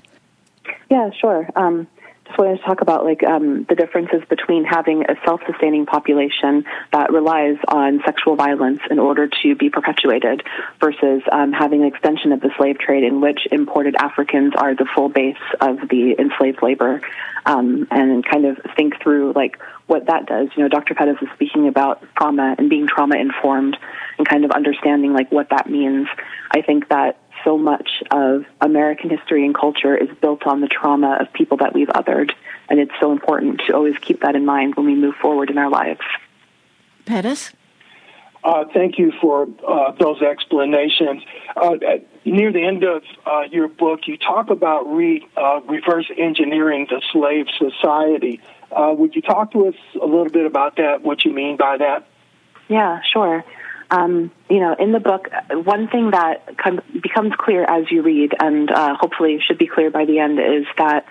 Yeah, sure. Um, just wanted to talk about like um, the differences between having a self-sustaining population that relies on sexual violence in order to be perpetuated versus um, having an extension of the slave trade in which imported Africans are the full base of the enslaved labor, um, and kind of think through like what that does. You know, Doctor Pettis is speaking about trauma and being trauma-informed and kind of understanding like what that means. I think that so much of American history and culture is built on the trauma of people that we've othered, and it's so important to always keep that in mind when we move forward in our lives. Pettis? Uh, thank you for uh, those explanations. Uh, at, near the end of uh, your book, you talk about re, uh, reverse engineering the slave society. Uh, would you talk to us a little bit about that, what you mean by that? Yeah, sure. Um, you know, in the book, one thing that com- becomes clear as you read, and uh, hopefully should be clear by the end, is that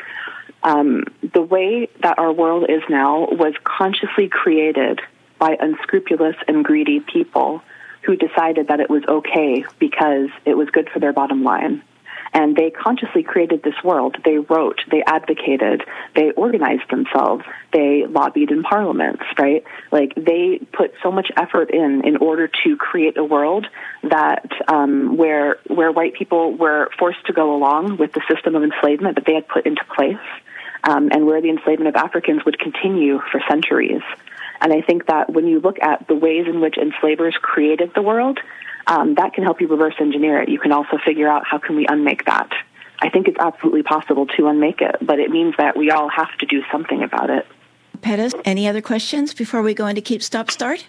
um, the way that our world is now was consciously created by unscrupulous and greedy people who decided that it was okay because it was good for their bottom line. And they consciously created this world. They wrote, they advocated, they organized themselves, they lobbied in parliaments, right? Like, they put so much effort in in order to create a world that um, where where white people were forced to go along with the system of enslavement that they had put into place, um, and where the enslavement of Africans would continue for centuries. And I think that when you look at the ways in which enslavers created the world, Um, that can help you reverse engineer it. You can also figure out how can we unmake that. I think it's absolutely possible to unmake it, but it means that we all have to do something about it. Pettis, any other questions before we go into Keep, Stop, Start?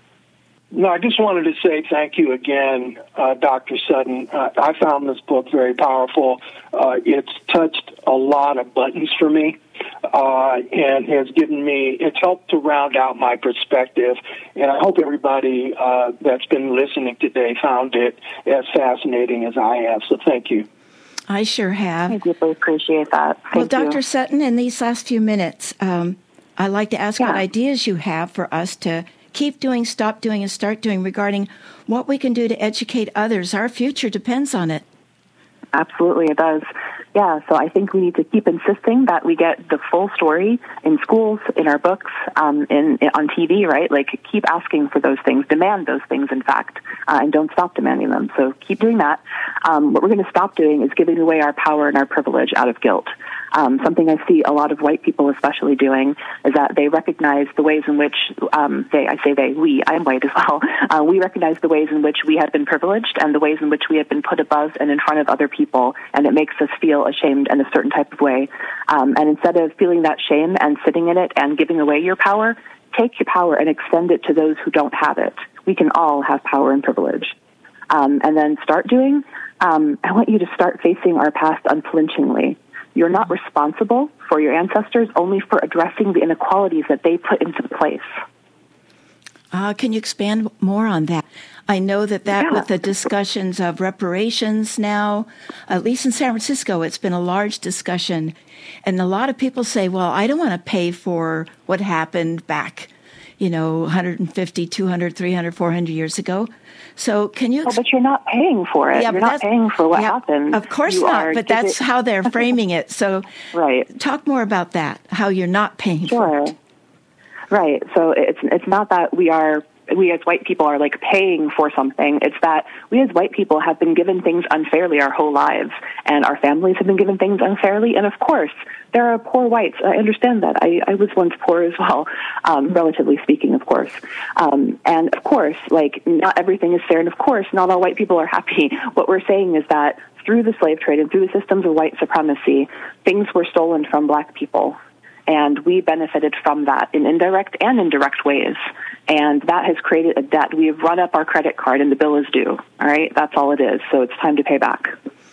No, I just wanted to say thank you again, uh, Doctor Sutton. Uh, I found this book very powerful. Uh, it's touched a lot of buttons for me, uh, and has given me, it's helped to round out my perspective. And I hope everybody uh, that's been listening today found it as fascinating as I have. So thank you. I sure have. I deeply appreciate that. Thank well, Doctor you. Sutton, in these last few minutes, um, I'd like to ask yeah. what ideas you have for us to keep doing, stop doing, and start doing regarding what we can do to educate others. Our future depends on it. Absolutely, it does. Yeah, so I think we need to keep insisting that we get the full story in schools, in our books, um, in, in on T V, right? Like, keep asking for those things, demand those things, in fact, uh, and don't stop demanding them. So keep doing that. Um, what we're going to stop doing is giving away our power and our privilege out of guilt. Um, something I see a lot of white people especially doing is that they recognize the ways in which, um, they, I say they, we, I'm white as well, uh, we recognize the ways in which we have been privileged and the ways in which we have been put above and in front of other people, and it makes us feel ashamed in a certain type of way. Um, and instead of feeling that shame and sitting in it and giving away your power, take your power and extend it to those who don't have it. We can all have power and privilege. Um, and then start doing, um, I want you to start facing our past unflinchingly. You're not responsible for your ancestors, only for addressing the inequalities that they put into place. Uh, can you expand more on that? I know that that Yeah. with the discussions of reparations now, at least in San Francisco, it's been a large discussion. And a lot of people say, well, I don't want to pay for what happened back, you know, one hundred fifty, two hundred, three hundred, four hundred years ago. So can you... Oh, but you're not paying for it. Yeah, you're not paying for what yeah, happened. Of course you not, but that's it, how they're framing it. So right. talk more about that, how you're not paying sure. for it. Right. So it's it's not that we are... we as white people are like paying for something. It's that we as white people have been given things unfairly our whole lives, and our families have been given things unfairly. And of course, there are poor whites. I understand that. I, I was once poor as well, um, relatively speaking, of course. Um, and of course, like, not everything is fair, and of course, not all white people are happy. What we're saying is that through the slave trade and through the systems of white supremacy, things were stolen from black people. And we benefited from that in indirect and indirect ways. And that has created a debt. We have run up our credit card and the bill is due. All right? That's all it is. So it's time to pay back.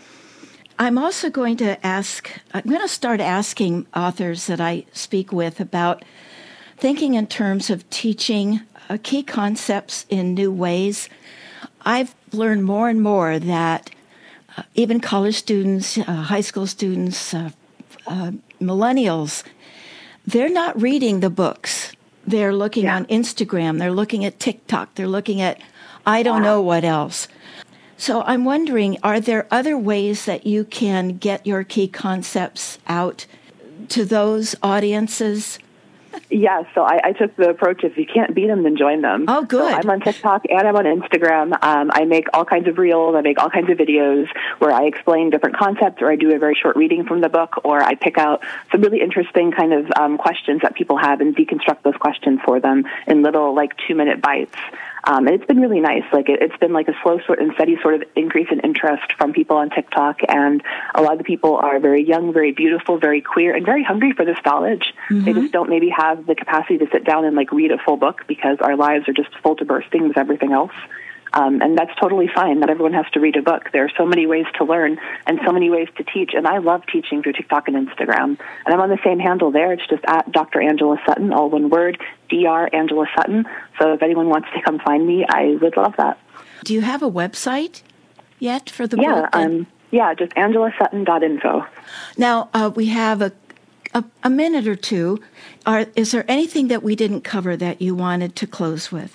I'm also going to ask, I'm going to start asking authors that I speak with about thinking in terms of teaching uh, key concepts in new ways. I've learned more and more that uh, even college students, uh, high school students, uh, uh, millennials, they're not reading the books. They're looking yeah. on Instagram. They're looking at TikTok. They're looking at I don't wow. know what else. So I'm wondering, are there other ways that you can get your key concepts out to those audiences? Yeah, so I, I took the approach, if you can't beat them, then join them. Oh, good. So I'm on TikTok and I'm on Instagram. Um, I make all kinds of reels. I make all kinds of videos where I explain different concepts, or I do a very short reading from the book, or I pick out some really interesting kind of um, questions that people have and deconstruct those questions for them in little, like, two-minute bites. Um, and it's been really nice. Like it, it's been like a slow sort and steady sort of increase in interest from people on TikTok. And a lot of the people are very young, very beautiful, very queer, and very hungry for this knowledge. Mm-hmm. They just don't maybe have the capacity to sit down and like read a full book because our lives are just full to bursting with everything else. Um, and that's totally fine. Not everyone has to read a book. There are so many ways to learn and so many ways to teach. And I love teaching through TikTok and Instagram. And I'm on the same handle there. It's just at Doctor Angela Sutton, all one word, D R Angela Sutton. So if anyone wants to come find me, I would love that. Do you have a website yet for the yeah, book? Um, yeah, just angela sutton dot info. Now, uh, we have a, a, a minute or two. Are, is there anything that we didn't cover that you wanted to close with?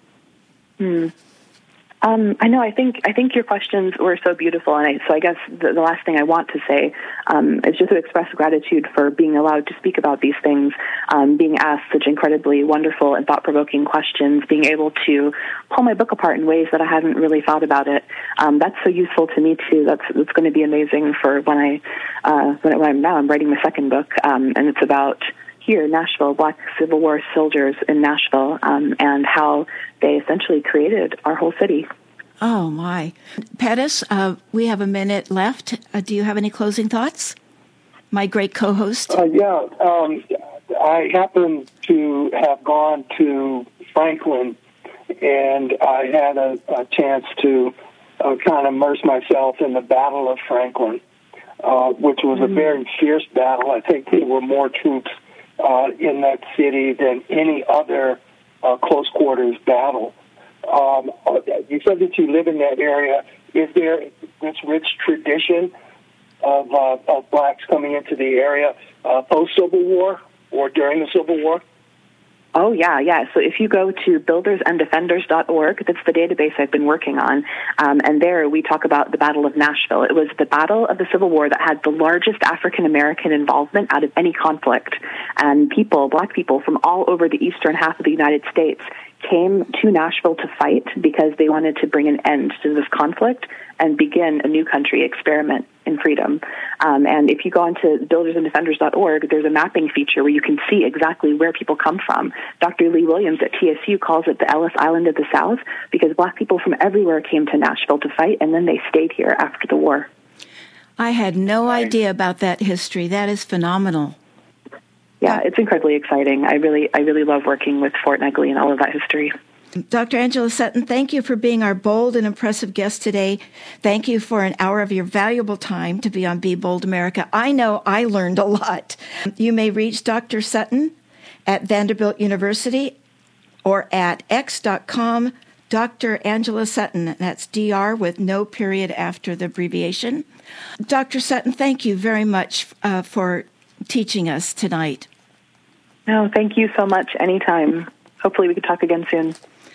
Hmm. Um, I know. I think I think your questions were so beautiful, and I, so I guess the, the last thing I want to say um, is just to express gratitude for being allowed to speak about these things, um, being asked such incredibly wonderful and thought-provoking questions, being able to pull my book apart in ways that I hadn't really thought about it. Um, that's so useful to me too. That's that's going to be amazing for when I uh, when, when I'm now I'm writing my second book, um, and it's about. Here, Nashville, Black Civil War soldiers in Nashville, um, and how they essentially created our whole city. Oh, my. Pettis, uh, we have a minute left. Uh, do you have any closing thoughts? My great co-host. Uh, yeah, um, I happen to have gone to Franklin, and I had a, a chance to uh, kind of immerse myself in the Battle of Franklin, uh, which was mm-hmm. a very fierce battle. I think there were more troops Uh, in that city than any other uh, close quarters battle. Um, you said that you live in that area. Is there this rich tradition of, uh, of blacks coming into the area uh, post-Civil War or during the Civil War? Oh, yeah, yeah. So if you go to builders and defenders dot org, that's the database I've been working on, um, and there we talk about the Battle of Nashville. It was the battle of the Civil War that had the largest African-American involvement out of any conflict, and people, black people from all over the eastern half of the United States came to Nashville to fight because they wanted to bring an end to this conflict and begin a new country experiment in freedom. Um, and if you go onto builders and defenders dot org, there's a mapping feature where you can see exactly where people come from. Doctor Lee Williams at T S U calls it the Ellis Island of the South because black people from everywhere came to Nashville to fight, and then they stayed here after the war. I had no idea about that history. That is phenomenal. Yeah, it's incredibly exciting. I really, I really love working with Fort Negley and all of that history. Doctor Angela Sutton, thank you for being our bold and impressive guest today. Thank you for an hour of your valuable time to be on Be Bold America. I know I learned a lot. You may reach Doctor Sutton at Vanderbilt University or at x dot com, Doctor Angela Sutton. That's D R with no period after the abbreviation. Doctor Sutton, thank you very much uh, for teaching us tonight. No, thank you so much. Anytime. Hopefully we could talk again soon.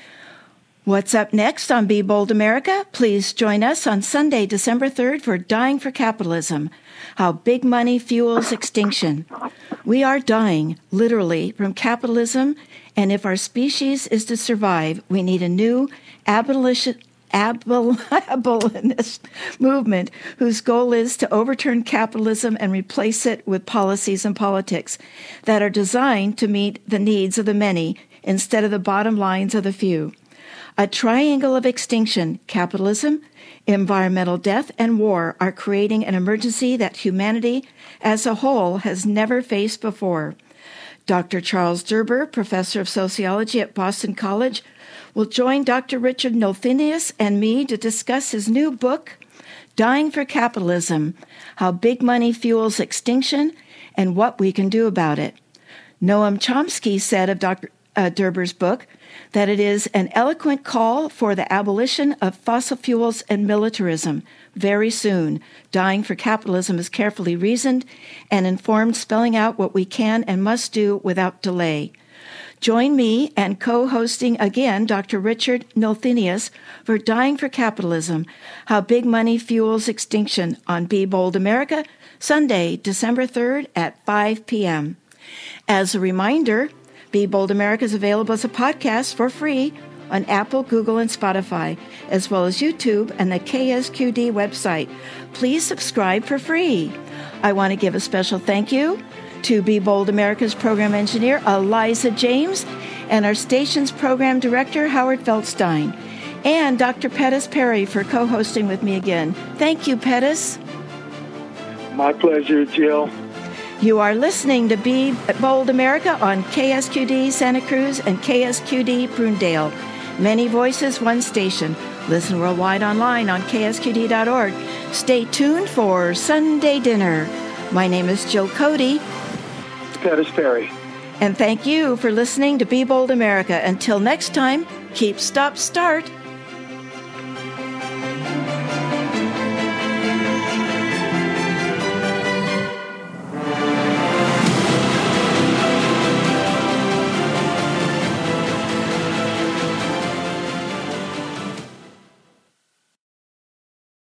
What's up next on Be Bold America? Please join us on Sunday, December third for Dying for Capitalism, How Big Money Fuels Extinction. We are dying, literally, from capitalism, and if our species is to survive, we need a new abolition, abol, abolitionist movement whose goal is to overturn capitalism and replace it with policies and politics that are designed to meet the needs of the many instead of the bottom lines of the few. A triangle of extinction, capitalism, environmental death, and war are creating an emergency that humanity as a whole has never faced before. Doctor Charles Derber, professor of sociology at Boston College, will join Doctor Richard Nolthenius and me to discuss his new book, Dying for Capitalism, How Big Money Fuels Extinction and What We Can Do About It. Noam Chomsky said of Doctor Uh, Derber's book that it is an eloquent call for the abolition of fossil fuels and militarism. Very soon, Dying for Capitalism is carefully reasoned and informed, spelling out what we can and must do without delay. Join me and co-hosting again Doctor Richard Nolthenius for Dying for Capitalism, How Big Money Fuels Extinction on Be Bold America, Sunday, December third at five p.m. As a reminder, Be Bold America is available as a podcast for free on Apple, Google, and Spotify, as well as YouTube and the K S Q D website. Please subscribe for free. I want to give a special thank you to Be Bold America's program engineer, Eliza James, and our station's program director, Howard Feldstein, and Doctor Pettis Perry for co-hosting with me again. Thank you, Pettis. My pleasure, Jill. You are listening to Be Bold America on K S Q D Santa Cruz and K S Q D Prunedale. Many voices, one station. Listen worldwide online on K S Q D dot org. Stay tuned for Sunday Dinner. My name is Jill Cody. Pettis Perry. And thank you for listening to Be Bold America. Until next time, keep, stop, start.